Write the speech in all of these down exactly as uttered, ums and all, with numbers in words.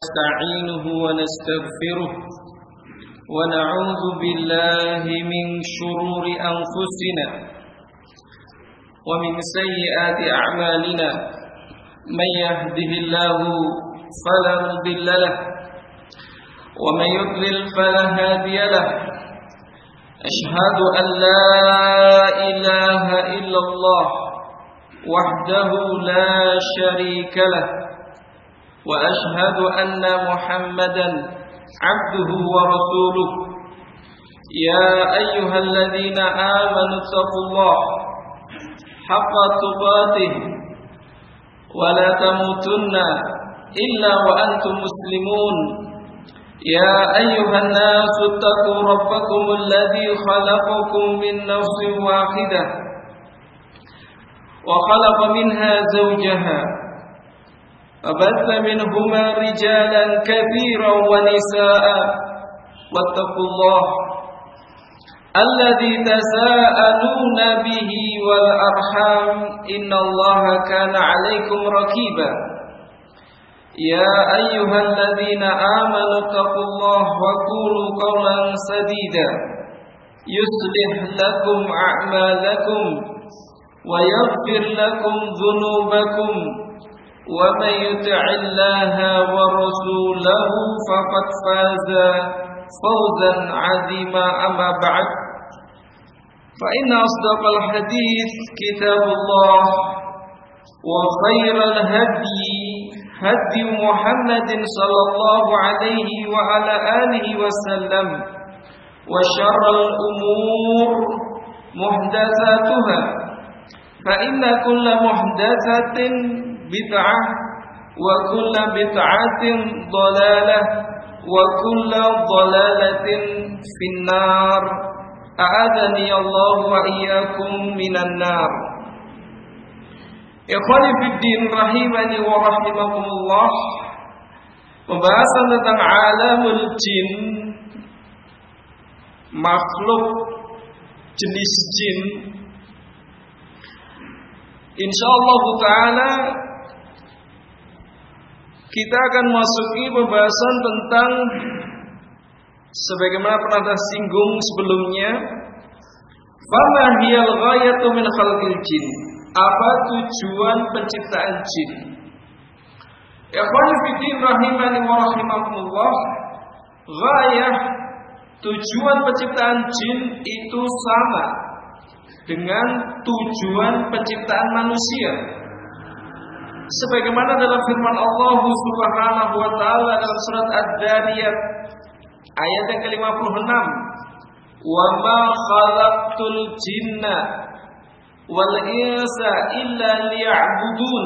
ونستعينه ونستغفره ونعوذ بالله من شرور أنفسنا ومن سيئات أعمالنا من يهده الله فلا مضل له ومن يضلل فلا هادي له أشهد أن لا إله إلا الله وحده لا شريك له وأشهد أن محمدا عبده ورسوله يا أيها الذين آمنوا اتقوا الله حق تقاته ولا تموتن إلا وأنتم مسلمون يا أيها الناس اتقوا ربكم الذي خلقكم من نفس واحدة وخلق منها زوجها فبث منهما رجالا كثيرا ونساء واتقوا الله الذي تساءلون به والأرحام إن الله كان عليكم رقيبا يا أيها الذين آمنوا اتقوا الله وقولوا قولا سديدا يصلح لكم أعمالكم ويغفر لكم ذنوبكم ومن يطع الله ورسوله فقد فاز فوزا عظيما أما بعد فإن أصدق الحديث كتاب الله وخير الهدي هدي محمد صلى الله عليه وعلى آله وسلم وشر الأمور محدثاتها فإن كل محدثة بدعة وكل بدعة ضلالة وكل ضلالة في النار أعاذني الله وإياكم من النار. Ikhwani fiddin rahimani wa rahimakumullah. Pembahasan tentang alamul jin, makhluk jenis jin. Insyaallah taala kita akan masuki pembahasan tentang sebagaimana pernah kita singgung sebelumnya, fama hiyal ghayatu min khalqil jin. Apa tujuan penciptaan jin? Ikhwan fillah rahimani wa rahimakumullah. Ghayah, tujuan penciptaan jin itu sama dengan tujuan penciptaan manusia. Sebagaimana dalam firman Allah Subhanahu wa taala dalam surat Ad-Dariyat ayat yang ke lima puluh enam, "Wa ma khalaqtul jinna wal insa illa liya'budun."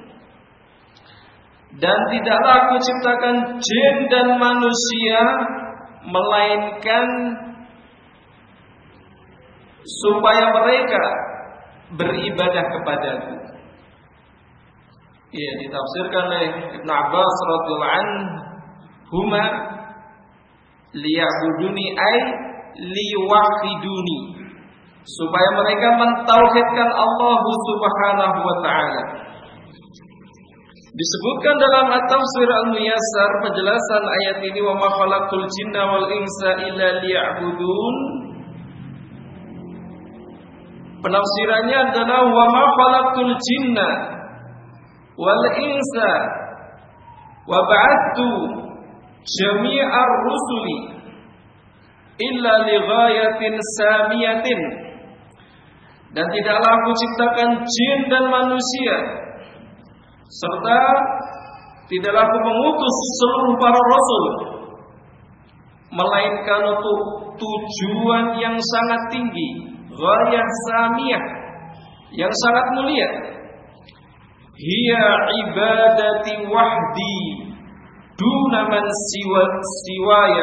Dan tidaklah aku ciptakan jin dan manusia melainkan supaya mereka beribadah kepadaku. Ia ditafsirkan oleh Ibnu Abbas radhiyallahu anhuma, liya'buduni ay liwahiduni, supaya mereka mentauhidkan Allah Subhanahu wa taala. Disebutkan dalam At-Tafsir Al-Muyassar penjelasan ayat ini, wa ma khalaqtul jinna wal insa illa liya'budun. Penafsirannya adalah wa ma khalaqtul jinna wal insa wa ba'attu jami'ar rusuli illa li ghayatin samiyatin. Dan tidaklah aku ciptakan jin dan manusia, serta tidaklah aku mengutus seluruh para rasul melainkan untuk tujuan yang sangat tinggi, ghayah samiyah, yang sangat mulia. Hiya ibadati wahdi duna man siwa siwaya,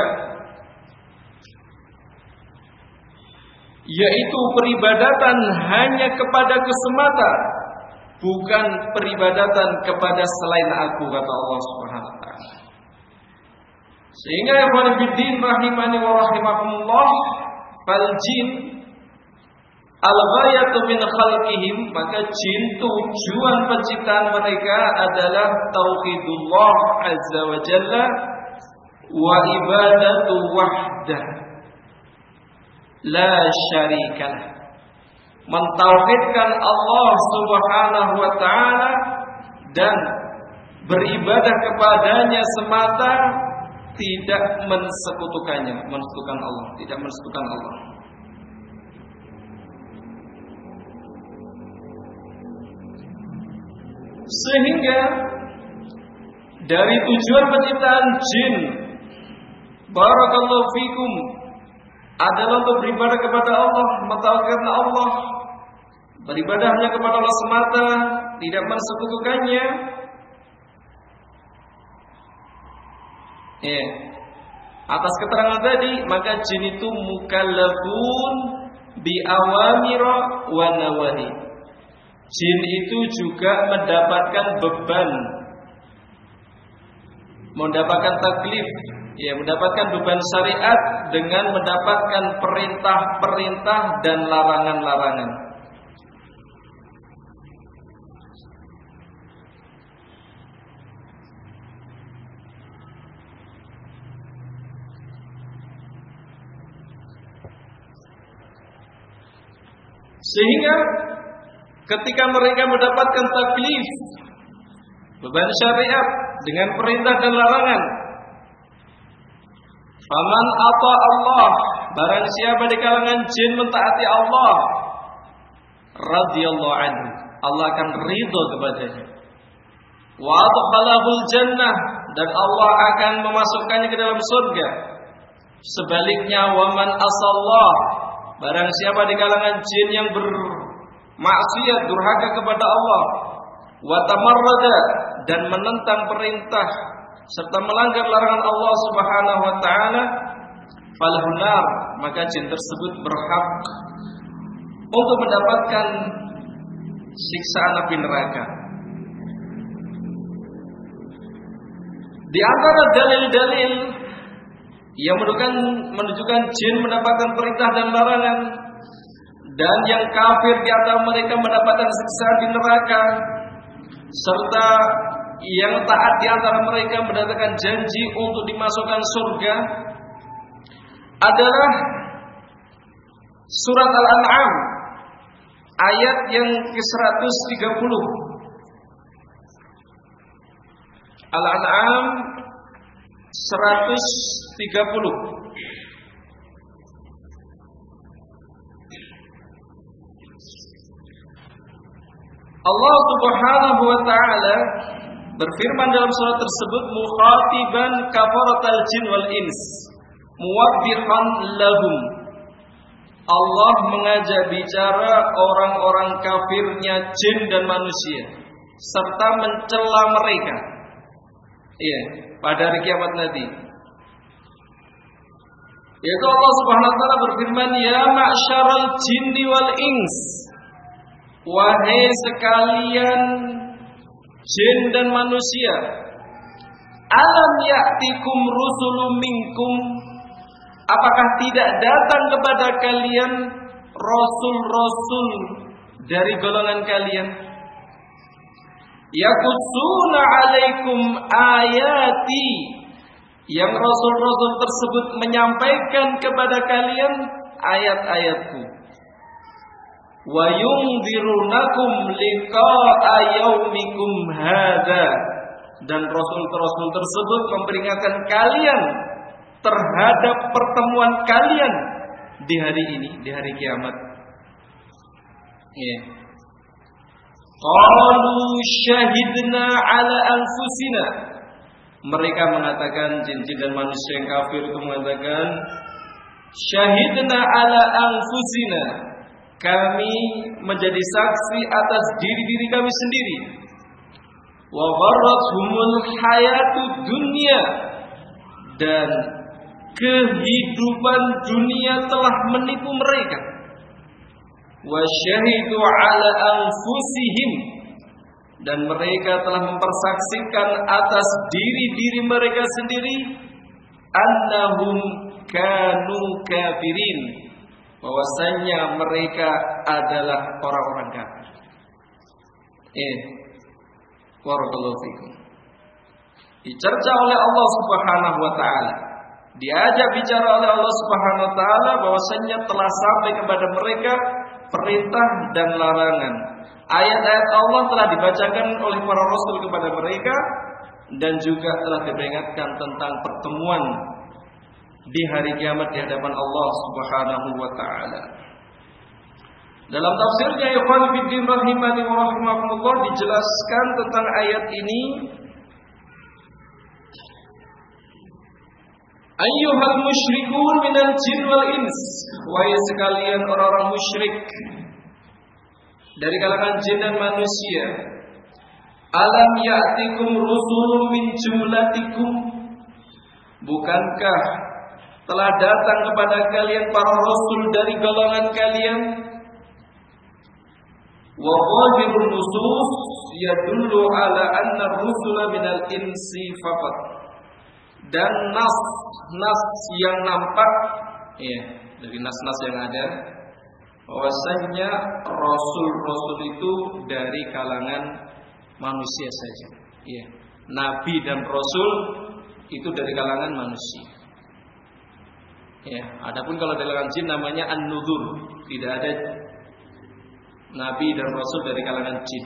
yaitu peribadatan hanya kepadaku semata, bukan peribadatan kepada selain aku, kata Allah Subhanahu wa taala. Sehingga ya ikhwan fillah rahimani wa rahimakumullah, fal jin Al-ghayatu min khalqihim, maka jin tujuan penciptaan mereka adalah tauhidullah azza wa jalla wa ibadatu wahdah la syarikalah, mentauhidkan Allah subhanahu wa ta'ala dan beribadah kepadanya semata, tidak mensekutukannya, mensekutukan Allah, tidak mensekutukan Allah. Sehingga dari tujuan penciptaan jin, barakallahu fikum, adalah untuk beribadah kepada Allah, mentauhidkan Allah, beribadah hanya kepada Allah semata, tidak mensekutukannya. Ya. Atas keterangan tadi, maka jin itu mukallafun bi awamira wa nawahi. Jin itu juga mendapatkan beban, mendapatkan taklif, ya, mendapatkan beban syariat dengan mendapatkan perintah-perintah dan larangan-larangan. Sehingga ketika mereka mendapatkan taklif, beban syariat dengan perintah dan larangan, faman ata Allah, barang siapa di kalangan jin mentaati Allah, radhiyallahu anhu, Allah akan ridho kepadanya. Wa adkhalahul jannah, dan Allah akan memasukkannya ke dalam surga. Sebaliknya, waman asallah, barang siapa di kalangan jin yang bermaksiat, durhaka kepada Allah, wa tamarrada, dan menentang perintah serta melanggar larangan Allah Subhanahu wa taala, falhunar, maka jin tersebut berhak untuk mendapatkan siksaan api neraka. Di antara dalil-dalil yang menunjukkan, menunjukkan jin mendapatkan perintah dan larangan, dan yang kafir di antara mereka mendapatkan siksaan di neraka, serta yang taat di antara mereka mendapatkan janji untuk dimasukkan surga, adalah surat Al-An'am ayat yang ke seratus tiga puluh. Al-An'am seratus tiga puluh. Allah Subhanahu wa taala berfirman dalam surat tersebut, mukhatiban kafaratal jin wal ins muwabbihan lahum. Allah mengajak bicara orang-orang kafirnya jin dan manusia serta mencela mereka. Iya, pada hari kiamat nanti. Yaitu Allah Subhanahu wa taala berfirman, ya ma'syaral jinni wal ins, wahai sekalian jin dan manusia, alam ya'tikum rusulun minkum, apakah tidak datang kepada kalian rasul-rasul dari golongan kalian, yaqutsuna alaikum ayati, yang rasul-rasul tersebut menyampaikan kepada kalian ayat-ayatku, wa yunzirunakum liqa'a yaumikum hadza, dan rasul-rasul tersebut memperingatkan kalian terhadap pertemuan kalian di hari ini, di hari kiamat. Ya. Qalu syahidna ala anfusina, mereka mengatakan, jin-jin dan manusia yang kafir itu mengatakan, syahidna ala anfusina, kami menjadi saksi atas diri-diri kami sendiri. Wa gharrathumul hayatud dunya, dan kehidupan dunia telah menipu mereka. Wa syahidu ala anfusihim, dan mereka telah mempersaksikan atas diri-diri mereka sendiri, annahum kanu kafirin, bahwasanya mereka adalah orang-orang kafir. Eh, barakallahu fikum. Dicerca oleh Allah Subhanahu wa taala. Diajak bicara oleh Allah Subhanahu wa taala bahwasanya telah sampai kepada mereka perintah dan larangan. Ayat-ayat Allah telah dibacakan oleh para rasul kepada mereka dan juga telah diperingatkan tentang pertemuan di hari kiamat di hadapan Allah Subhanahu wa taala. Dalam tafsirnya ikhwan fillah rahimani wa rahimakumullah dijelaskan tentang ayat ini, ayyuhal musyrikun minal jin wal ins, wahai sekalian orang-orang musyrik dari kalangan jin dan manusia, alam ya'tikum rusulun min jumlatikum, bukankah telah datang kepada kalian para rasul dari golongan kalian? Wa zahirun nusus yadullu ala anna rusula minal insi faqat. Dan nas nas yang nampak, ya, dari nas-nas yang ada, bahwasanya rasul-rasul itu dari kalangan manusia saja. Ya, nabi dan rasul itu dari kalangan manusia. Ya, adapun kalau dari kalangan jin namanya an-nudzur, tidak ada nabi dan rasul dari kalangan jin.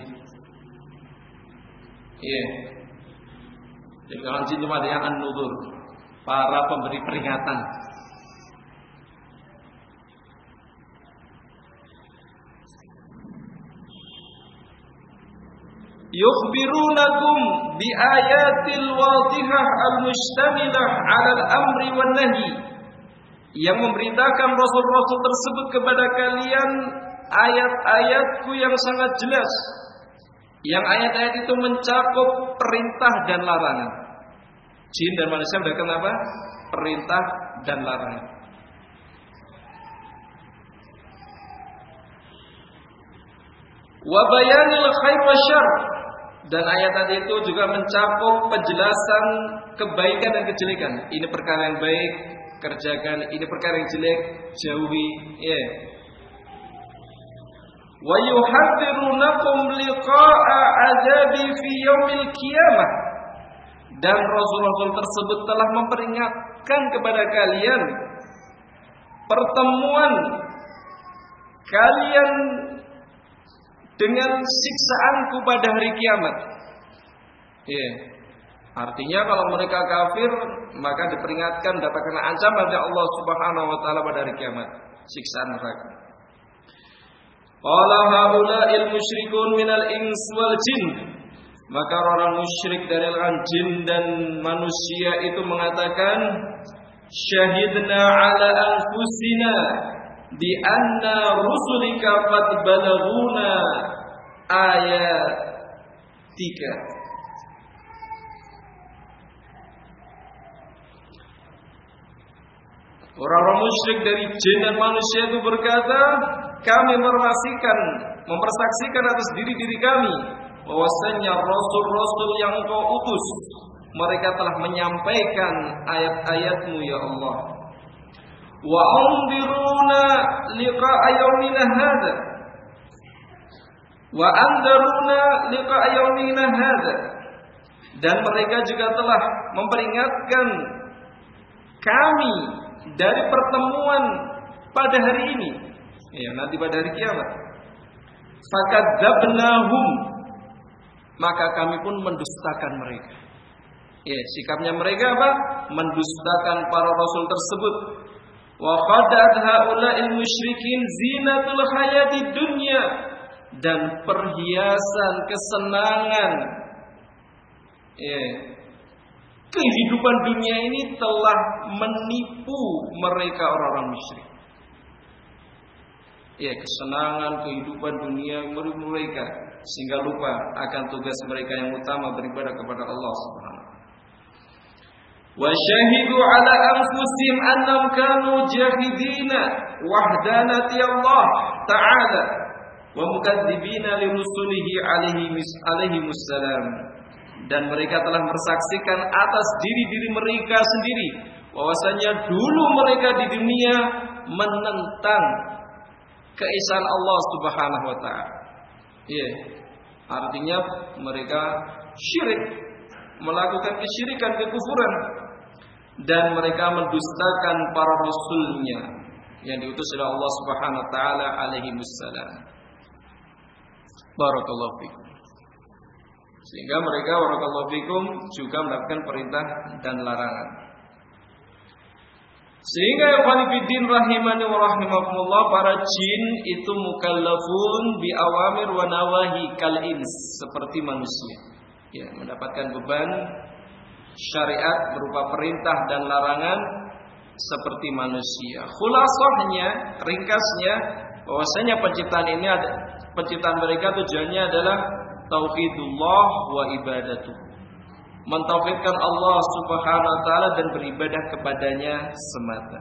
Ya. Dari kalangan jin cuma ada yang an-nudzur, para pemberi peringatan. Yukhbirunakum bi ayatil wadihah al-mustamilah 'ala al-amri wan nahi, yang memberitakan rasul-rasul tersebut kepada kalian ayat-ayatku yang sangat jelas, yang ayat-ayat itu mencakup perintah dan larangan. Jin dan manusia mendapatkan apa? Perintah dan larangan. Wa bayanil khair wa syarr, dan ayat-ayat itu juga mencakup penjelasan kebaikan dan kejelekan. Ini perkara yang baik, kerjakan. Ini perkara yang jelek, jauhi. Ya. Yeah. Wa yuhadzirunakum liqa'a adzabi fi yaumil qiyamah, dan rasul-rasul tersebut telah memperingatkan kepada kalian pertemuan kalian dengan siksaanku pada hari kiamat. Ya. Yeah. Artinya kalau mereka kafir maka diperingatkan dapat kena ancaman dari Allah Subhanahu wa taala pada hari kiamat, siksaan neraka. Qala haula'il musyrikun minal ins wal jin, maka orang musyrik dari kalangan jin dan manusia itu mengatakan, syahidna ala anfusina bi anna rusulika qad balaghuna ayatika. Orang-orang musyrik dari jin dan manusia itu berkata, kami merasikan, mempersaksikan atas diri-diri kami bahwasanya rasul-rasul yang Engkau utus, mereka telah menyampaikan ayat-ayat-Mu ya Allah. Wa anziruna liqa'a yaumina hadza. Wa anzaruna liqa'a yaumina hadza. Dan mereka juga telah memperingatkan kami dari pertemuan pada hari ini, ya, nanti pada hari kiamat. Fakadzabnahum, maka kami pun mendustakan mereka. Ya, sikapnya mereka apa? Mendustakan para rasul tersebut. Wa qadat haula'il musyrikin zinatul hayatid dunya, dan perhiasan kesenangan, ya, kehidupan dunia ini telah menipu mereka orang-orang musyrik. Ya, kesenangan kehidupan dunia menipu mereka sehingga lupa akan tugas mereka yang utama beribadah kepada Allah Subhanahu wa taala. Wa syahidu ala anfusihim annahum kanu jahidina wahdanati Allah ta'ala wa mukadzibina li rusulihi alaihi wassalam. Dan mereka telah bersaksikan atas diri-diri mereka sendiri bahwasanya dulu mereka di dunia menentang keesaan Allah Subhanahu wa taala. Iya. Artinya mereka syirik, melakukan kesyirikan, kekufuran, dan mereka mendustakan para rasulnya yang diutus oleh Allah Subhanahu wa taala alaihi wassalam. Barakallahu fikum. Sehingga mereka barakallahu fikum juga melakukan perintah dan larangan. Sehingga ya khonifiddin rahimani wa rahimakumullah, para jin itu mukallafun bi awamir wa nawahi kal ins, seperti manusia. Ya, mendapatkan beban syariat berupa perintah dan larangan seperti manusia. Khulasahnya, ringkasnya, bahwasanya penciptaan ini ada penciptaan mereka tujuannya adalah tauhidullah wa ibadatuh, mentauhidkan Allah Subhanahu wa taala dan beribadah kepadanya semata.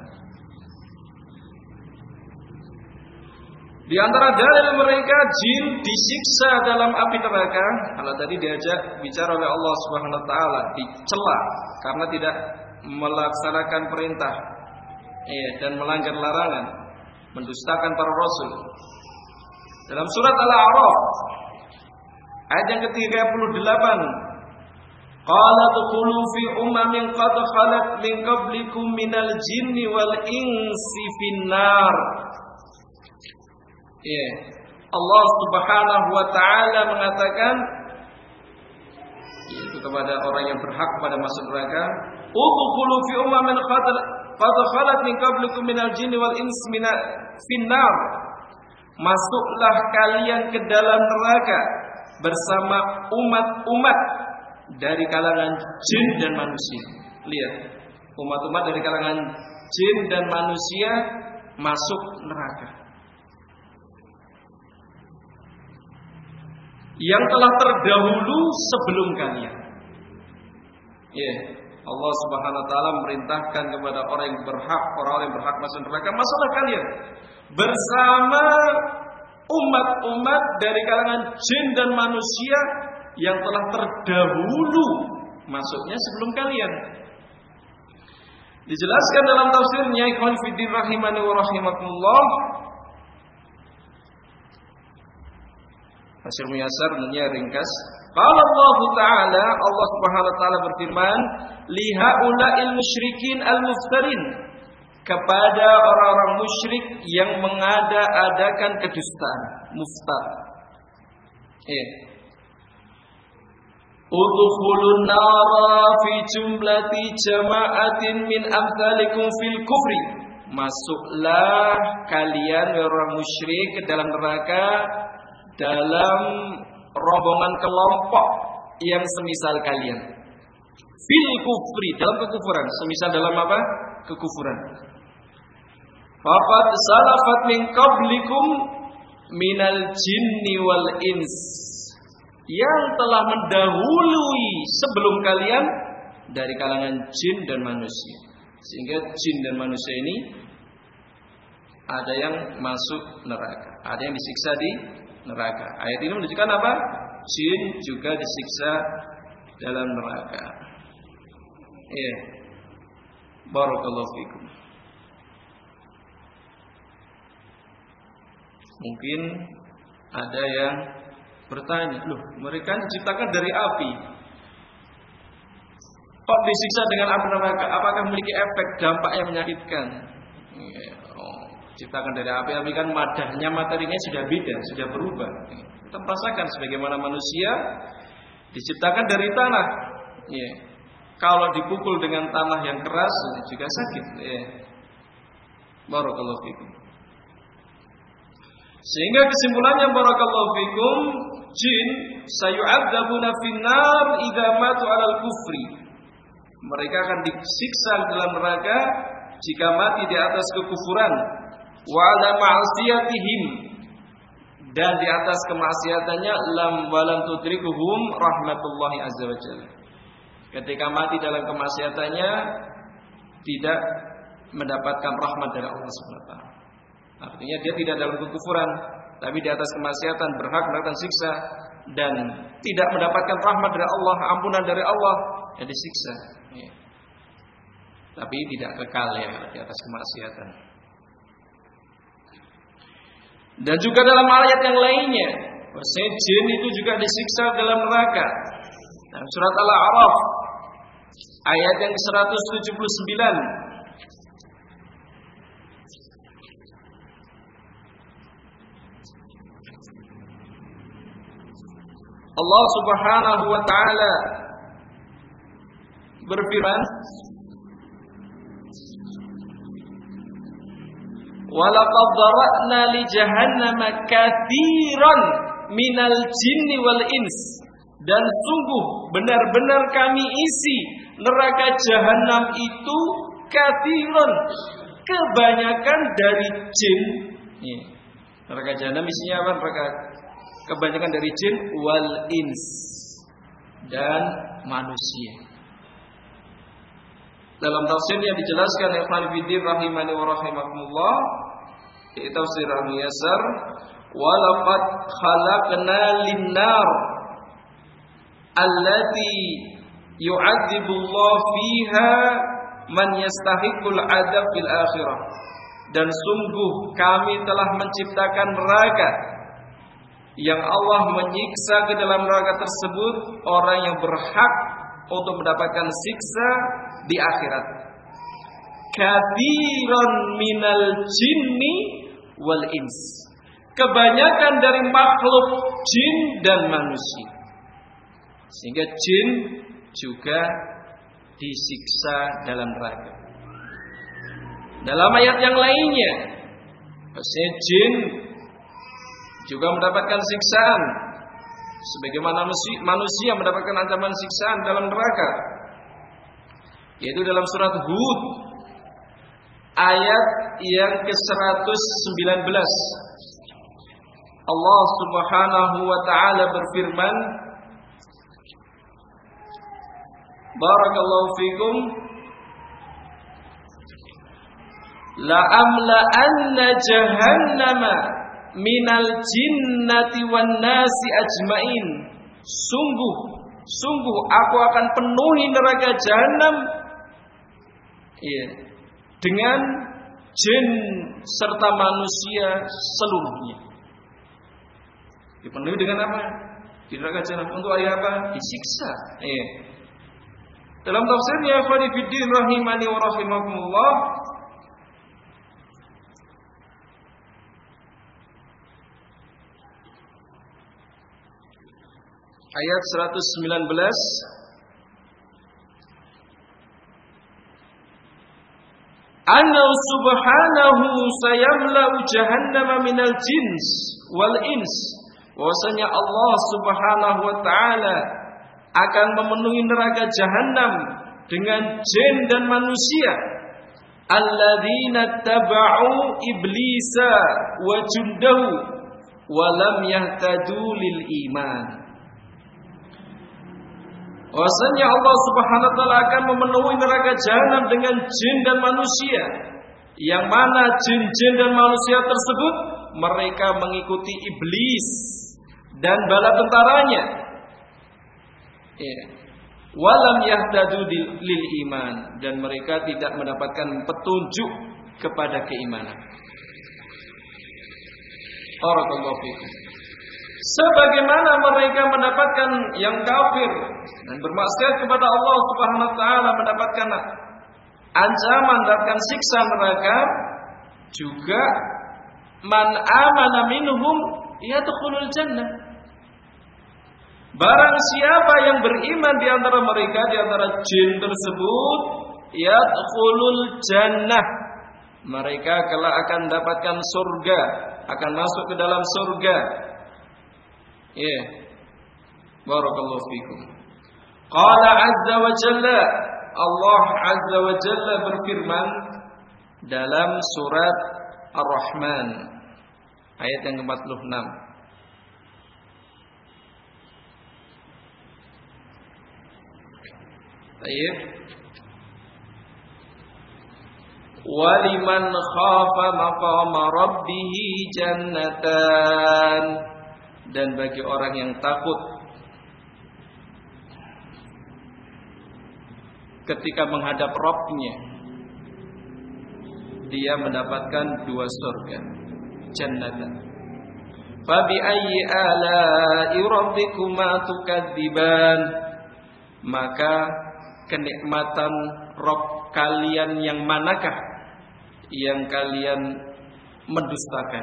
Di antara dalil mereka, jin disiksa dalam api neraka. Kalau tadi diajak bicara oleh Allah Subhanahu wa taala, dicela karena tidak melaksanakan perintah, eh, dan melanggar larangan, mendustakan para rasul. Dalam surat Al-A'raf ayat yang ke tiga puluh delapan, qala dukhulu fi umamin qad khalat min qablikum minal jinni wal insi finnar. Ya, Allah Subhanahu wa taala mengatakan yaitu kepada orang yang berhak pada masuk neraka, udkhulu fi umamin qad qad khalat min qablikum minal jinni wal insi finnar. Masuklah kalian ke dalam neraka bersama umat-umat dari kalangan jin dan manusia. Lihat, umat-umat dari kalangan jin dan manusia masuk neraka. Yang telah terdahulu sebelum kalian. Ya, yeah. Allah Subhanahu wa taala memerintahkan kepada orang yang berhak, orang-orang yang berhak masuk neraka, masuklah kalian bersama umat-umat dari kalangan jin dan manusia yang telah terdahulu masuknya sebelum kalian. Dijelaskan dalam tafsirnya, ikhwan fiddin rahimani wa rahimakumullah, Tafsir Muyassar menurutnya ringkas. Qala Allah Ta'ala, Allah Subhanahu wa taala berfirman, lihaula'il musyrikin al-muftarin, kepada orang-orang musyrik yang mengada-adakan kedustaan, muftar. Eh. Udkhulun nara fi jumlati jama'atin min amsalikum fil kufri. Masuklah kalian orang musyrik ke dalam neraka dalam rombongan kelompok yang semisal kalian. Fil kufri, dalam kekufuran. Semisal dalam apa? Kekufuran. Faqad salafat min qablikum minal jinni wal ins, yang telah mendahului sebelum kalian dari kalangan jin dan manusia. Sehingga jin dan manusia ini ada yang masuk neraka, ada yang disiksa di neraka. Ayat ini menunjukkan apa? Jin juga disiksa dalam neraka. Iya. Barakallahu fikum. Mungkin ada yang bertanya, loh, mereka diciptakan dari api, kok disiksa dengan api neraka? Apakah memiliki efek dampak yang menyakitkan? Oh, diciptakan dari api, tapi kan madahnya, materinya sudah beda, sudah berubah. Kita merasakan sebagaimana manusia diciptakan dari tanah. Ya. Kalau dipukul dengan tanah yang keras juga sakit. Ya. Barakallahu fikum. Sehingga kesimpulannya, barakallahu fikum, jin sayu'adzabuna finnar idza matu 'alal kufri. Mereka akan disiksa dalam neraka jika mati di atas kekufuran, wa 'ala ma'siyatihim, dan di atas kemaksiatannya, lam walam tudrikuhum rahmatullahi azza wajalla. Ketika mati dalam kemaksiatannya tidak mendapatkan rahmat dari Allah Subhanahu wa taala. Artinya dia tidak dalam kekufuran, tapi di atas kemaksiatan, berhak mendapatkan siksa, dan tidak mendapatkan rahmat dari Allah, ampunan dari Allah, yang disiksa. tapi tidak kekal ya di atas kemaksiatan. Dan juga dalam ayat yang lainnya, bahwasanya jin itu juga disiksa dalam neraka. Dalam surat Al-A'raf ayat yang seratus tujuh puluh sembilan, Allah Subhanahu wa taala berfirman, "Walaqad dhara'na li jahannama katsiran minal jinni wal ins." Dan sungguh benar-benar kami isi neraka jahanam itu katsiran, kebanyakan dari jin. Neraka jahanam isinya apa? Neraka kebanyakan dari jin wal ins dan manusia. Dalam tafsirnya dijelaskan oleh Ibnu Fiddin rahimani wa rahimakumullah, di tafsir Al-Muyassar, wa laqad khalaqna lin-nar allati yu'adzibullahu fiha man yastahiqul 'adzab fil akhirah. Dan sungguh kami telah menciptakan neraka yang Allah menyiksa ke dalam neraka tersebut orang yang berhak untuk mendapatkan siksa di akhirat. Katsiran minal jinni wal ins, kebanyakan dari makhluk jin dan manusia. Sehingga jin juga disiksa dalam neraka. Dalam ayat yang lainnya, bahwasanya jin juga mendapatkan siksaan sebagaimana manusia mendapatkan ancaman siksaan dalam neraka, yaitu dalam surat Hud ayat yang ke seratus sembilan belas. Allah Subhanahu wa taala berfirman, barakallahu fikum, la amla anna jahannama minal jinnati wan nasi ajmain. Sungguh, sungguh aku akan penuhi neraka jahanam, iya, dengan jin serta manusia seluruhnya. Dipenuhi dengan apa? Di neraka jahanam untuk apa? Disiksa. Iya. Dalam tafsirnya Ibnu Fiddin rahimani wa rahimakumullah, ayat seratus sembilan belas, Anna subhanahu sayamla'u jahannama minal jins wal ins. Bahwasanya Allah Subhanahu wa taala akan memenuhi neraka jahanam dengan jin dan manusia. Alladzina taba'u iblisa wa jundahu wa lam yahtadu lil iman. Bahwasanya Allah Subhanahu wa taala akan memenuhi neraka jahanam dengan jin dan manusia, yang mana jin-jin dan manusia tersebut mereka mengikuti iblis dan bala tentaranya. Ya. Walam yahtadu lil iman, dan mereka tidak mendapatkan petunjuk kepada keimanan. Barakallahu fikum. Sebagaimana mereka mendapatkan yang kafir dan bermaksiat kepada Allah Subhanahu wa taala mendapatkan ancaman, mendapatkan siksa neraka, juga man amana minhum yadkhulul jannah. Barang siapa yang beriman di antara mereka, di antara jin tersebut, yadkhulul jannah, mereka kelak akan mendapatkan surga, akan masuk ke dalam surga. Ya, yeah. Barakallahu fikum. Qala azza wa jalla, Allah azza wa jalla berfirman dalam surat Ar-Rahman ayat yang ke empat puluh enam. Baik. Waliman khafa maqama rabbih jannatan, dan bagi orang yang takut ketika menghadap Rabb-nya dia mendapatkan dua surga, jannatan. Fa bi ayyi ala'i rabbikuma tukadziban? Maka kenikmatan Rabb kalian yang manakah yang kalian mendustakan?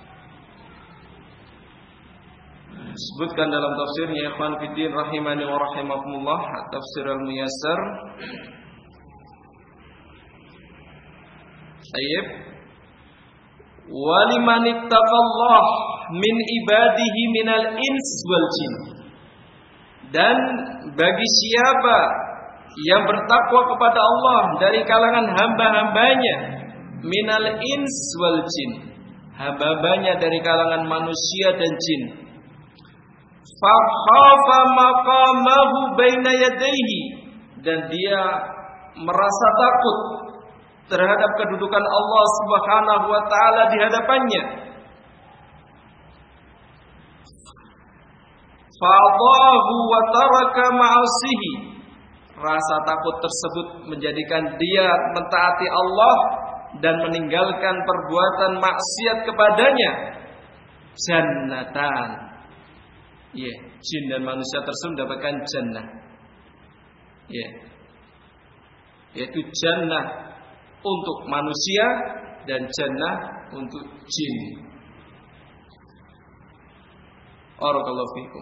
Sebutkan dalam tafsirnya ikhwan fiddin rahimani wa rahimakumullah, tafsir al-muyassar. Tayyib. Wa liman ittaqallah min ibadihi minal ins wal jin. Dan bagi siapa yang bertakwa kepada Allah dari kalangan hamba-hambanya, minal ins wal jin, hamba-hambanya dari kalangan manusia dan jin, fa khafa maqamahu baina yadayhi, dan dia merasa takut terhadap kedudukan Allah Subhanahu wa taala di hadapannya, fa'adahu wa taraka ma'asihi, rasa takut tersebut menjadikan dia mentaati Allah dan meninggalkan perbuatan maksiat kepadanya. Jannatan, ya, yeah, jin dan manusia tersebut mendapatkan jannah, ya, yeah, yaitu jannah untuk manusia dan jannah untuk jin. Barakallahu fikum.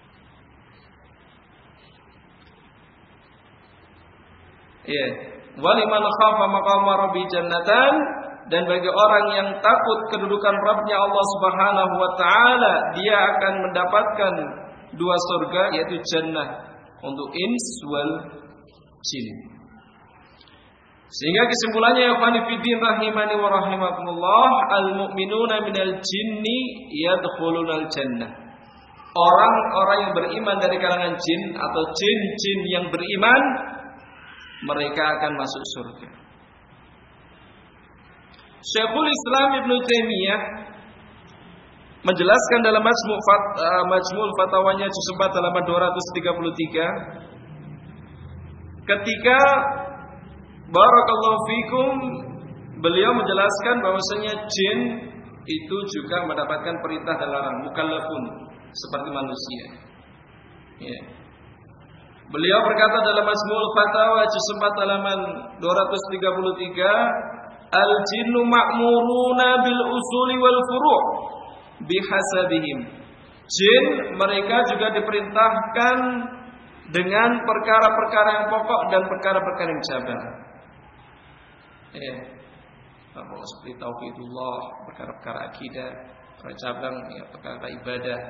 Ya, waliman khafa maqama rabbi jannatan, dan bagi orang yang takut kedudukan Rabbnya Allah Subhanahu wa taala, dia akan mendapatkan dua surga, yaitu jannah untuk ins wal jin. Sehingga kesimpulannya ya ikhwani fiddin rahimani wa rahimakumullah, al-mu'minuna minal jinni yadkhulunal jannah. Orang-orang yang beriman dari kalangan jin atau jin-jin yang beriman, mereka akan masuk surga. Syekhul Islam Ibnu Taimiyah menjelaskan dalam Majmu' Fat, uh, Majmu' Fatawanya juz empat halaman dua ratus tiga puluh tiga, ketika barakallahu fikum beliau menjelaskan bahwasanya jin itu juga mendapatkan perintah dan larang, mukallafun seperti manusia. Ya. Beliau berkata dalam Majmu' Fatawa juz empat halaman dua ratus tiga puluh tiga, al-jinnu ma'muruna bil usuli wal furu' bihasabihim. Jin mereka juga diperintahkan dengan perkara-perkara yang pokok dan perkara-perkara yang cabang. Ya. Kalau seperti tauhidullah, perkara-perkara akidah, perkara cabang, ya, perkara ibadah.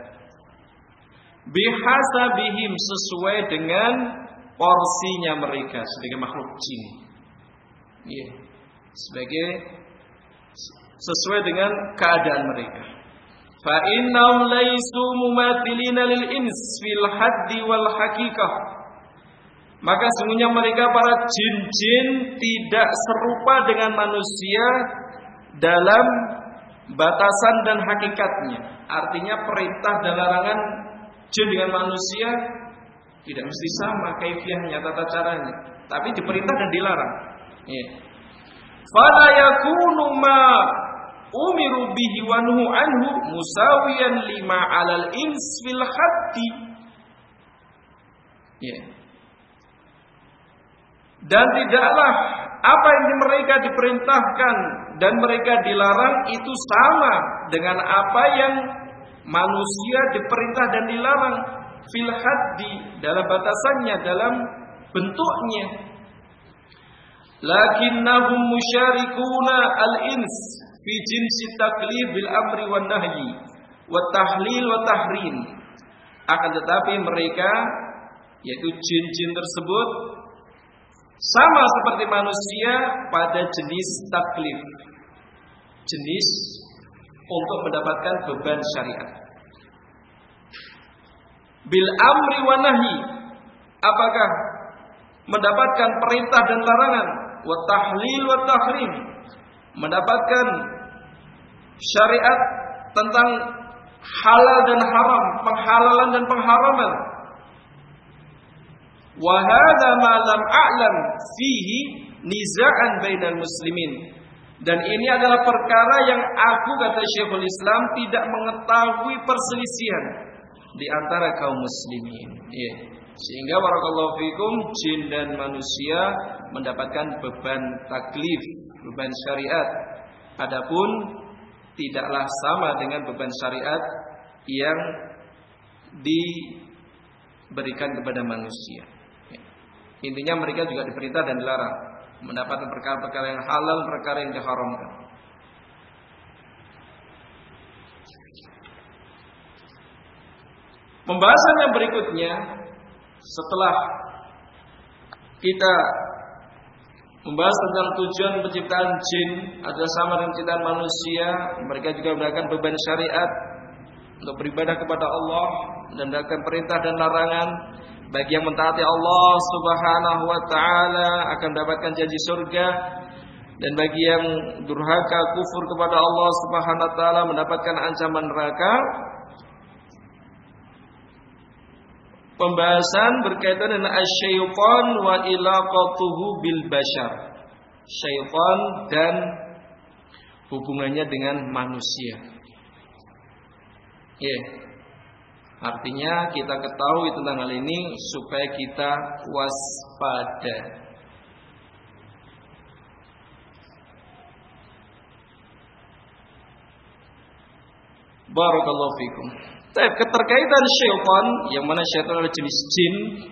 Bihasabihim, sesuai dengan porsinya mereka sebagai makhluk jin. Ya. Sebagai sesuai dengan keadaan mereka. Fa innahum laisu mumathilina lil ins fil haddi wal haqiqah. Maka sesungguhnya mereka para jin-jin tidak serupa dengan manusia dalam batasan dan hakikatnya. Artinya perintah dan larangan jin dengan manusia tidak mesti sama kaifiahnya, tata caranya, tapi diperintah dan dilarang. Ya. Fala yakunu ma umiru bihi wa nuhu anhu musawiyan lima 'alal ins fil haddi. Ya. Dan tidaklah apa yang mereka diperintahkan dan mereka dilarang itu sama dengan apa yang manusia diperintah dan dilarang fil haddi, dalam batasannya, dalam bentuknya. Lakinnahum musyarikuna al-ins fi jinsi taklif bil amri wan nahyi wa tahlil wa tahrim. Akan tetapi mereka, yaitu jin-jin tersebut, sama seperti manusia pada jenis taklif, jenis untuk mendapatkan beban syariat. Bil amri wa nahyi, apakah mendapatkan perintah dan larangan, wa tahlil wa tahrim, mendapatkan syariat tentang halal dan haram, penghalalan dan pengharaman. Wa hadza ma lam a'lam fihi niza'an bainal muslimin. Dan ini adalah perkara yang aku, kata Syekhul Islam, tidak mengetahui perselisihan di antara kaum muslimin. Ya. Sehingga barakallahu fikum, jin dan manusia mendapatkan beban taklif, beban syariat. Adapun tidaklah sama dengan beban syariat yang diberikan kepada manusia. Ya. Intinya mereka juga diperintah dan dilarang mendapatkan perkara-perkara yang halal, perkara yang diharamkan. Pembahasan yang berikutnya, setelah kita membahas tentang tujuan penciptaan jin adalah sama dengan penciptaan manusia, mereka juga mendapatkan beban syariat untuk beribadah kepada Allah dan mendapatkan perintah dan larangan. Bagi yang mentaati Allah Subhanahu wa taala akan mendapatkan janji surga, dan bagi yang durhaka kufur kepada Allah Subhanahu wa taala mendapatkan ancaman neraka. Pembahasan berkaitan dengan asy-syaitan wa ilaqatuhu bil bashar. Syaitan dan hubungannya dengan manusia. Ya. Yeah. Artinya kita ketahui tentang hal ini supaya kita waspada. Barakallahu fikum. Tapi keterkaitan syaitan, yang mana syaitan adalah jenis jin,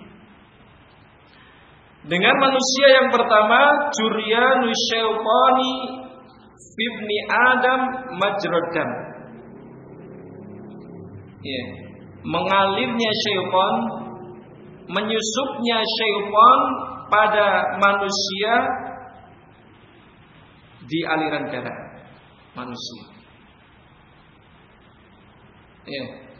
dengan manusia yang pertama, juryanu syaitani fibni Adam majradam. Ya. Yeah. Mengalirnya syaitan, menyusupnya syaitan pada manusia di aliran darah manusia. Ya.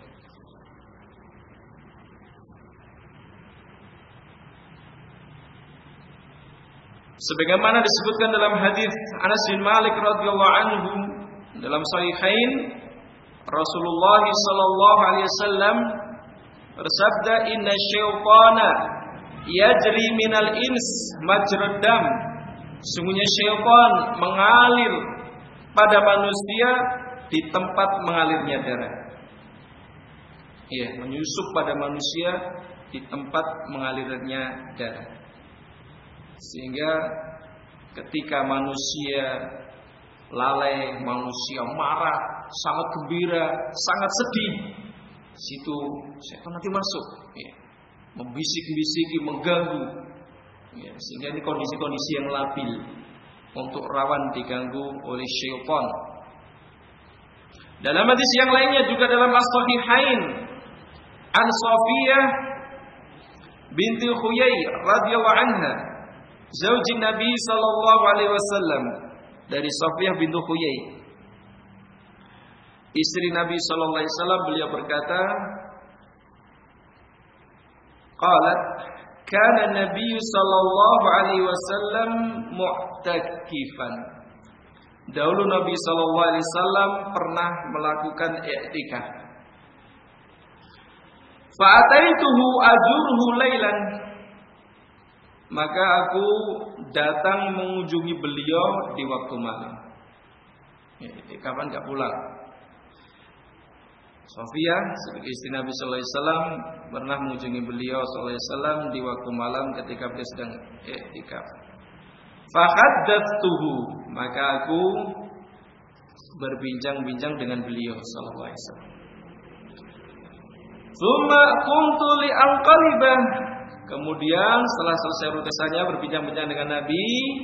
Sebagaimana disebutkan dalam hadis Anas bin Malik radhiyallahu anhu dalam Sahihain, Rasulullah sallallahu alaihi wasallam bersabda, "Inna syaitana yajri minal ins majrad dam." Sungguhnya syaitan mengalir pada manusia di tempat mengalirnya darah. Iya, menyusup pada manusia di tempat mengalirnya darah. Sehingga ketika manusia lalai, manusia marah, sangat gembira, sangat sedih, situ setan nanti masuk, ya, membisik-bisiki, mengganggu, ya, sehingga ini kondisi-kondisi yang labil untuk rawan diganggu oleh syaitan. Dalam hadis yang lainnya juga dalam As-Sahihain, An Safiyah binti Huyai radhiyallahu anha, zauji Nabi sallallahu alaihi wasallam, dari Safiyah binti Huyai, istri Nabi sallallahu alaihi wasallam, beliau berkata, qalat kana Nabi sallallahu alaihi wasallam mu'takifan. Dahulu Nabi sallallahu alaihi wasallam pernah melakukan i'tikaf. Fa ataituhu ajurhu lailan. Maka aku datang mengunjungi beliau di waktu malam. Ya, kapan enggak pulang. Sofia sebagai istri Nabi sallallahu alaihi wasallam pernah mengunjungi beliau sallallahu alaihi wasallam di waktu malam ketika beliau sedang i'tikaf. Fa haddatsuhu, maka aku berbincang-bincang dengan beliau sallallahu alaihi wasallam. Tsumma qumtu li anqalibah. Kemudian setelah selesai urusannya berbincang-bincang dengan Nabi,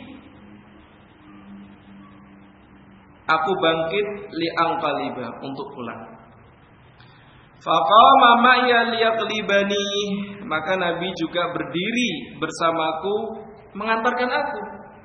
aku bangkit li anqalibah untuk pulang. Faqama ma'ya liyaqlibani, maka Nabi juga berdiri bersamaku mengantarkan aku.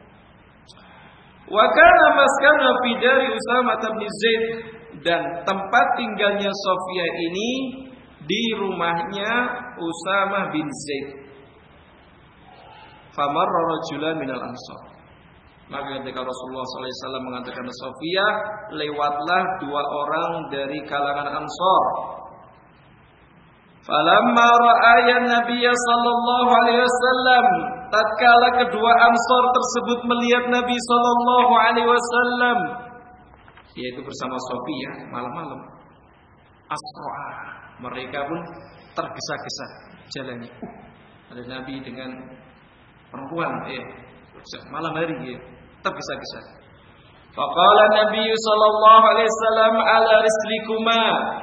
Wa kana maskana fi dari Usamah bin Zaid, dan tempat tinggalnya Sofia ini di rumahnya Usamah bin Zaid. Famarra rajulan minal ansar, maka ketika Rasulullah sallallahu alaihi wasallam mengantarkan Sofia, lewatlah dua orang dari kalangan Ansar. Falamma ra'aya Nabiy sallallahu alaihi wasallam, tatkala kedua Ansor tersebut melihat Nabi sallallahu alaihi wasallam, yaitu bersama Sofiyah malam-malam, asra, mereka pun tergesa-gesa jalannya. Uh, ada Nabi dengan perempuan, eh, malam hari, ya, tergesa-gesa. Faqala Nabi sallallahu alaihi wasallam, ala rislikuma,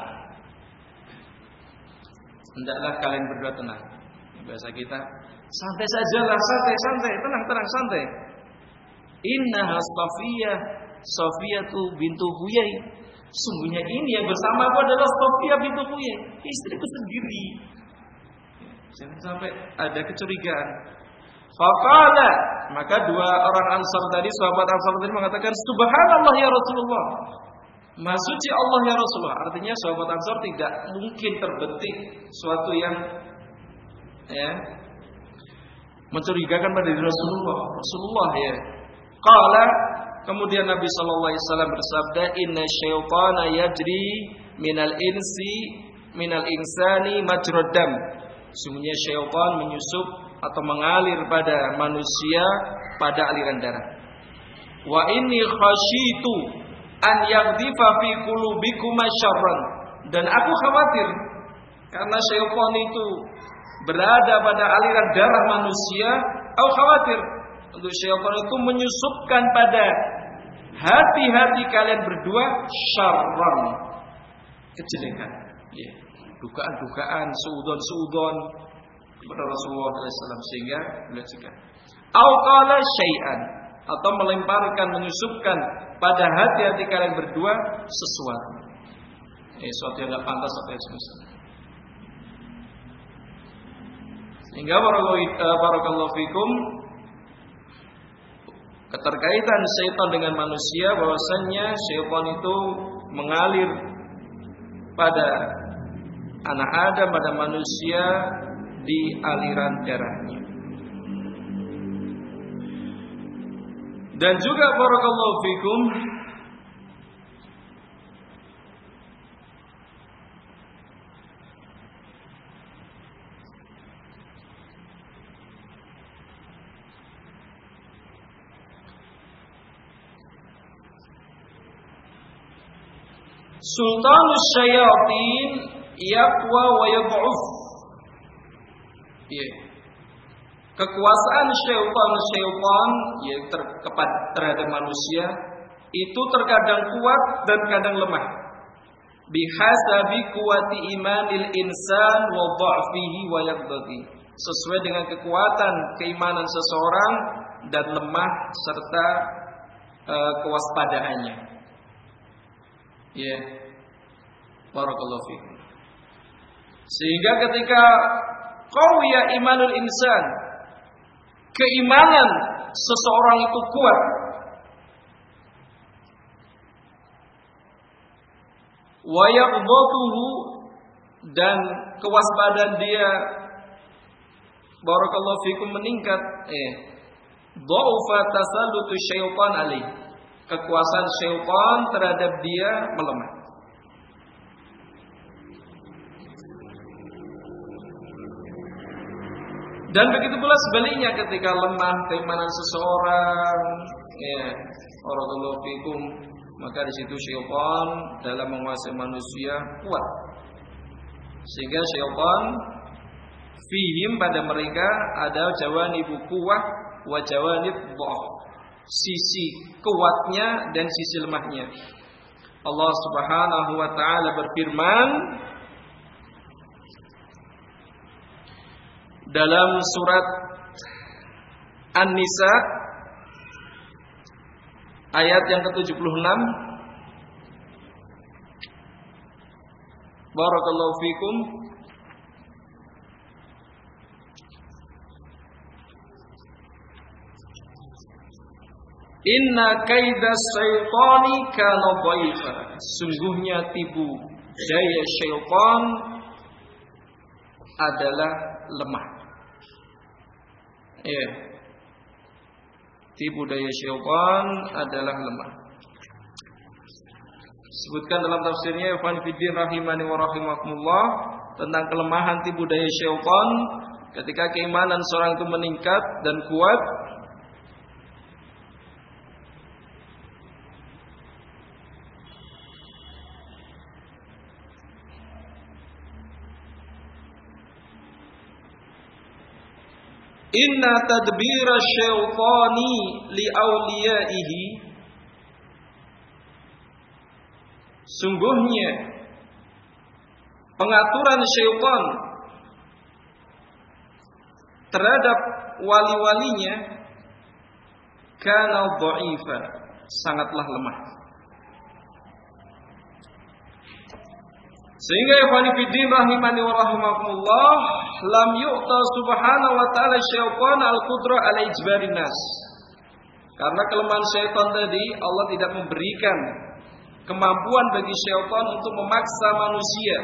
hendaklah kalian berdua tenang. Bahasa kita, santai sajalah, santai, santai, tenang, tenang, santai. Innaha Safiyah, Safiyah tu bintu Huyai. Sungguhnya ini yang bersamaku adalah Safiyah bintu Huyai, istriku sendiri. Jangan sampai ada kecurigaan. Faqala, maka dua orang Ansar tadi, sahabat Ansar tadi mengatakan, Subhanallah ya Rasulullah, Maha suci Allah ya Rasulullah. Artinya sahabat Ansar tidak mungkin terbetik suatu yang ya mencurigakan pada diri Rasulullah. Rasulullah ya. Qala, kemudian Nabi sallallahu alaihi wasallam bersabda, inna syaitana yajri minal insi minal insani majrad dam. Sungguhnya syaitan menyusup atau mengalir pada manusia pada aliran darah. Wa inni khasyitu an yaghdifa fi qulubikum syarran. Dan aku khawatir karena syaitan itu berada pada aliran darah manusia, aku khawatir untuk syaitan itu menyusupkan pada hati-hati kalian berdua syarran, kejelekan, ya, dugaan-dugaan, suudon-suudon kepada Rasulullah shallallahu alaihi wasallam, sehingga beliau cegah. Au qala syai'an, atau melemparkan, menyusupkan pada hati-hati kalian berdua sesuatu, eh, sesuatu yang tidak pantas atau yang semestinya. Sehingga barakallahu fikum, keterkaitan syaitan dengan manusia, bahwasannya syaitan itu mengalir pada anak Adam, pada manusia di aliran darahnya. Dan juga barakallahu fikum, sultanus syayatin yaqwa wa yad'uf. Ya. Kekuasaan syaitan-syaitan yang terhadap manusia itu terkadang kuat dan kadang lemah. Bihasabi quwwati imanil insan wa dha'fihi wa yaqdati. Sesuai dengan kekuatan keimanan seseorang dan lemah serta uh, kewaspadaannya. Ya. Yeah. Barakallahu fikum. Sehingga ketika qawiya imanul insan, keimanan seseorang itu kuat, wa yaqdatuhu, dan kewaspadaan dia barakallahu fikum meningkat, eh dha'fa tasallutu syaitan alaih, kekuasaan syaitan terhadap dia melemah. Dan begitu pula sebaliknya, ketika lemah keimanan seseorang, ya, barakallahu fikum, maka di situ syaitan dalam menguasai manusia kuat. Sehingga syaitan fihim, pada mereka ada jawanibu quwwah wa jawanib dha'f, sisi kuatnya dan sisi lemahnya. Allah Subhanahu wa taala berfirman dalam surat An-Nisa ayat yang ke tujuh puluh enam, barakallahu fikum, inna kaidas syaitani kana dhaifa, sungguhnya tipu daya syaitan adalah lemah. Ya, tipu daya syaitan adalah lemah. Sebutkan dalam tafsirnya Ibnu Fiddin rahimani wa rahimakumullah tentang kelemahan tipu daya syaitan. ketika keimanan seorang itu meningkat dan kuat, inna tadbira syaitani li awliyaihi, sungguhnya pengaturan syaitan terhadap wali-walinya kana dha'ifa, sangatlah lemah. Sehingga ikhwani fiddin rahimani wa rahimakumullah, lam yu'ta subhanahu wa ta'ala syaitan al-qudrah ala ijbarin nas. Karena kelemahan syaitan tadi, Allah tidak memberikan kemampuan bagi syaitan untuk memaksa manusia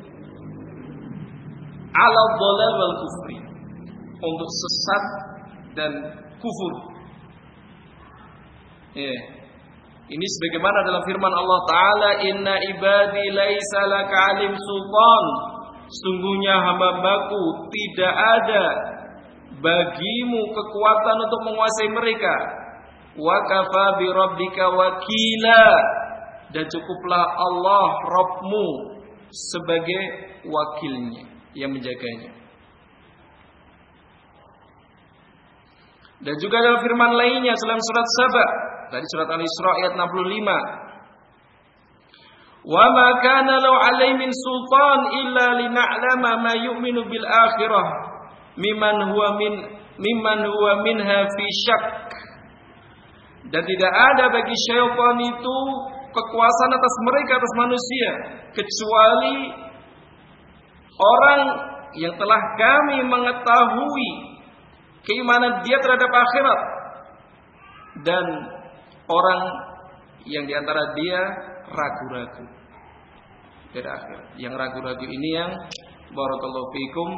ala dhalal wal kufri, untuk sesat dan kufur. Ya. Yeah. Ini sebagaimana dalam firman Allah Ta'ala, inna ibadi laisa laka alim sultan, sungguhnya hamba-hambaku tidak ada bagimu kekuatan untuk menguasai mereka. Wa kafa bi rabbika wakila, dan cukuplah Allah Rabbmu sebagai wakilnya yang menjaganya. Dan juga dalam firman lainnya dalam surat Saba, dari surat Al-Isra ayat enam puluh lima, wa ma kana law alai min sultan illa lina'lama ma yu'minu bil akhirah mimman huwa min mimman huwa minha fi syak. Dan tidak ada bagi syaitan itu kekuasaan atas mereka, atas manusia, kecuali orang yang telah kami mengetahui keimanan dia terhadap akhirat, dan orang yang diantara dia ragu-ragu dari akhirat. Yang ragu-ragu ini yang barakallahu fikum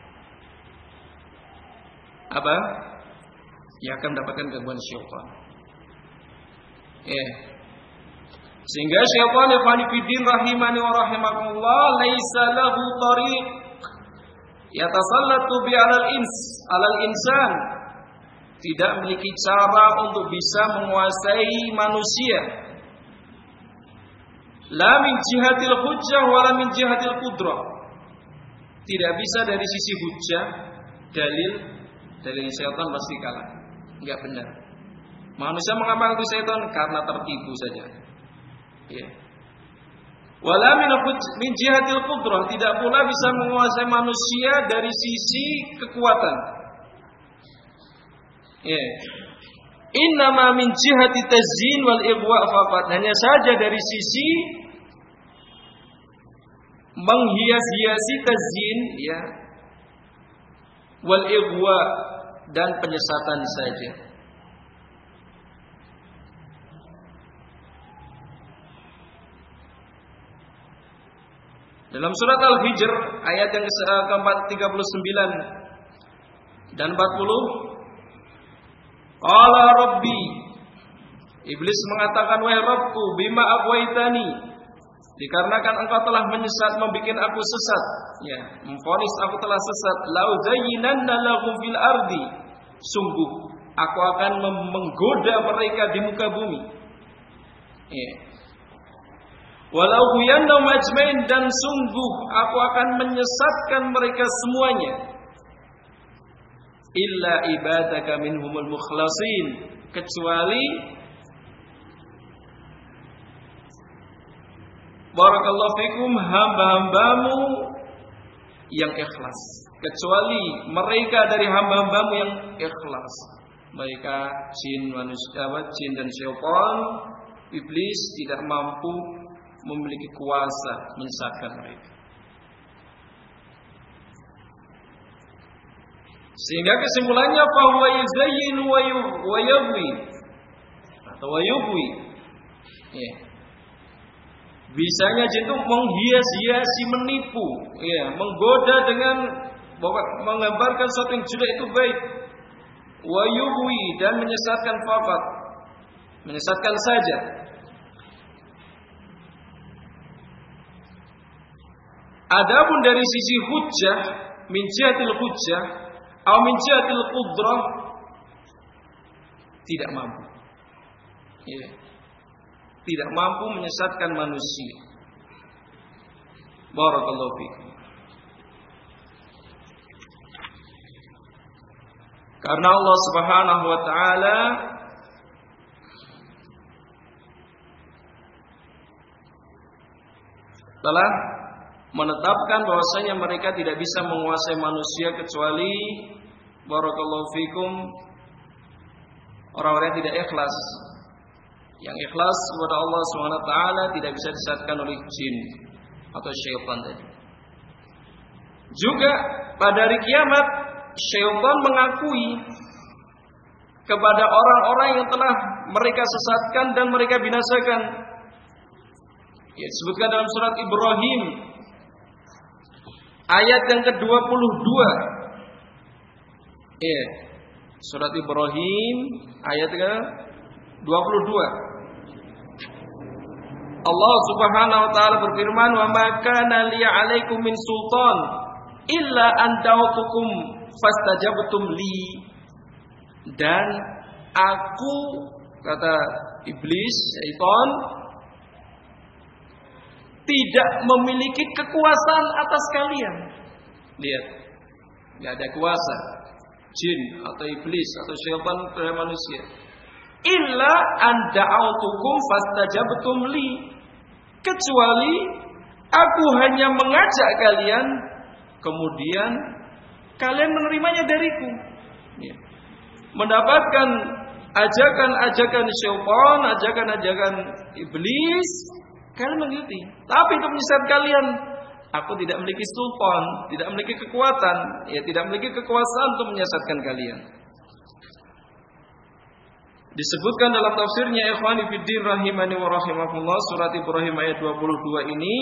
apa? Yang akan mendapatkan gangguan syaitan. Ya. Sehingga syaitan ikhwani fiddin rahimani wa rahimakumullah laisa lahu tariq yatasallatu bi 'alal ins 'alal insan, tidak memiliki cara untuk bisa menguasai manusia. La min jihatil hujjah wa la min jihatil qudrah. Tidak bisa dari sisi hujjah, dalil, dalil syaitan pasti kalah. Enggak benar. Manusia mengamalkan itu syaitan karena tertipu saja. Ya. Wala min min jihatil qudrah, tidak pula bisa menguasai manusia dari sisi kekuatan. Ya. Innama min jihati tazyin wal ighwa faqat, hanya saja dari sisi menghias-hiasi tazyin, ya, wal ighwa, dan penyesatan saja. Dalam surat Al-Hijr ayat yang keempat tiga puluh sembilan dan empat puluh, qala rabbi, iblis mengatakan, wahai Rabbku, bima aghwaytani, dikarenakan engkau telah menyesat, membikin aku sesat, ya, memvonis aku telah sesat, la uzayyinanna lahum fil ardi, sungguh aku akan menggoda mereka di muka bumi. Ya. Walau huyannahum ajmain, dan sungguh aku akan menyesatkan mereka semuanya. Illa ibadaka minhumul mukhlasin, kecuali barakallahu fikum hamba-hambamu yang ikhlas, kecuali mereka dari hamba-hambamu yang ikhlas. Mereka jin, manusia, jin dan syaitan, iblis tidak mampu memiliki kuasa menyesatkan mereka. Sehingga kesimpulannya bahwa yazayyin wa yubwi atau wa yubwi, ya, bisanya jin itu menghias-hiasi, menipu, ya, menggoda dengan menggambarkan sesuatu yang jelek itu baik. Wa yubwi, dan menyesatkan faqat, menyesatkan saja. Adapun dari sisi hujjah, min jihatil hujjah atau min jihatil qudrah tidak mampu. Ya. Tidak mampu menyesatkan manusia. Barakallahu fikum. Karena Allah Subhanahu wa taala telah menetapkan bahwasanya mereka tidak bisa menguasai manusia kecuali barakallahu fikum orang-orang yang tidak ikhlas. Yang ikhlas kepada Allah Subhanahu wa taala tidak bisa disesatkan oleh jin atau syaitan tadi. Juga pada hari kiamat syaitan mengakui kepada orang-orang yang telah mereka sesatkan dan mereka binasakan. Ya, disebutkan dalam surat Ibrahim ayat yang ke dua puluh dua. Ya, surat Ibrahim ayat ke dua puluh dua. Allah Subhanahu wa taala berfirman, "Wa ma kana li 'alaikum min sultan illa an da'utukum fastajabtum li." Dan aku, kata iblis, syaitan, tidak memiliki kekuasaan atas kalian. Lihat, tidak ada kuasa jin atau iblis atau syaitan pada manusia. Illa an da'autukum fastajabtum li. Kecuali aku hanya mengajak kalian, kemudian kalian menerimanya dariku. Ya. Mendapatkan ajakan-ajakan syaitan, ajakan-ajakan iblis, kalian mengikuti. Tapi untuk menyesatkan kalian, aku tidak memiliki sultan, tidak memiliki kekuatan, ya tidak memiliki kekuasaan untuk menyesatkan kalian. Disebutkan dalam tafsirnya ikhwani fiddin rahimani wa rahimakumullah, surat Ibrahim ayat dua puluh dua ini,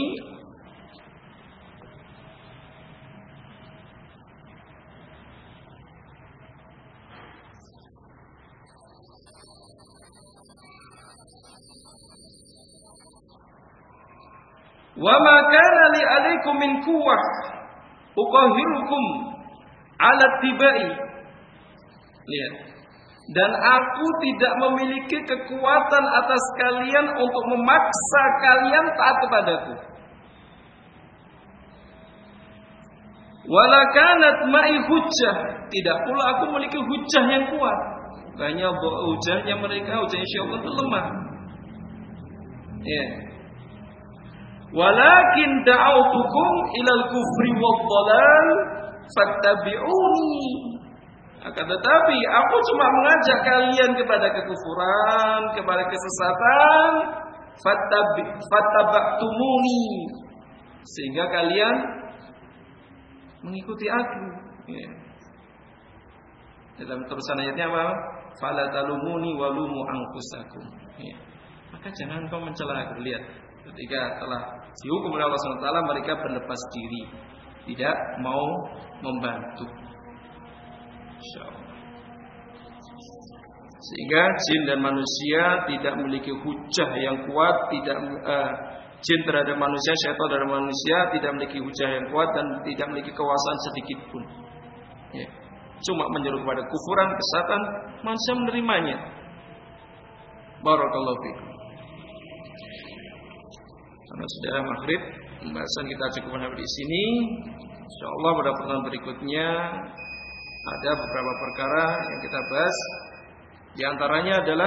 wa ma kana li alaikum min quwwah uqahirukum ala tibai. Lihat. Dan aku tidak memiliki kekuatan atas kalian untuk memaksa kalian taat kepadaku. Wala kanat ma'i hujjah. Tidak pula aku memiliki hujjah yang kuat. Hanya hujjahnya mereka, hujjahnya syaitan itu lemah. Ya. Walakin da'autukum ilal kufri wad dhalal fattabi'uni. Akan tetapi aku cuma mengajak kalian kepada kekufuran, kepada kesesatan, fattaba'tumuni, sehingga kalian mengikuti aku. Ya. Dalam terusan ayatnya apa? Fala talumuni walumu anfusakum. Ya. Maka jangan kau mencela aku. Lihat, ketika telah dihukum oleh Allah subhanahu wa taala, mereka berlepas diri, tidak mau membantu. Sehingga jin dan manusia tidak memiliki hujah yang kuat, tidak uh, jin terhadap manusia, syaitan terhadap manusia tidak memiliki hujah yang kuat dan tidak memiliki kekuasaan sedikit pun. Ya. Cuma menyeru kepada kufuran, kesesatan, manusia menerimanya. Barakallahu fikum. Karena sudah maghrib, pembahasan kita cukup sampai di sini. Insyaallah pada pertemuan berikutnya ada beberapa perkara yang kita bahas. Di antaranya adalah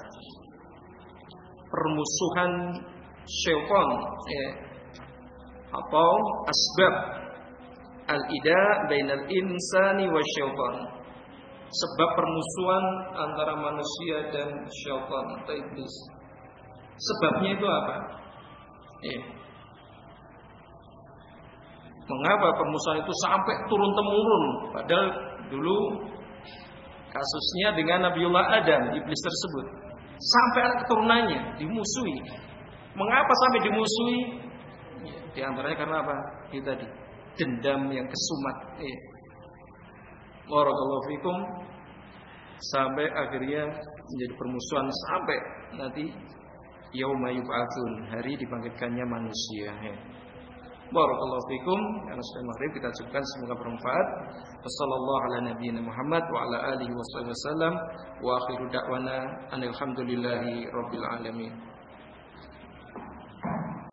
permusuhan syaitan, ya, atau asbab al-ida bainal insani wa syaitan. Sebab permusuhan antara manusia dan syaitan atau iblis. Sebabnya itu apa? Ya. Mengapa permusuhan itu sampai turun temurun? Padahal dulu kasusnya dengan Nabiullah Adam, iblis tersebut, sampai anak keturunannya dimusuhi. Mengapa sampai dimusuhi? Ya, di antaranya karena apa? Itu tadi, dendam yang kesumat. Ya. Barakallahu fikum. Sampai akhirnya menjadi permusuhan sampai nanti yauma yub'atsun, hari dibangkitkannya manusia. Ya. Barakallahu fikum. Karena sudah maghrib kita cukupkan, semoga bermanfaat. Wassallallahu ala nabiyyina Muhammad wa ala alihi wasallam wa akhiru da'wana alhamdulillahi rabbil alamin.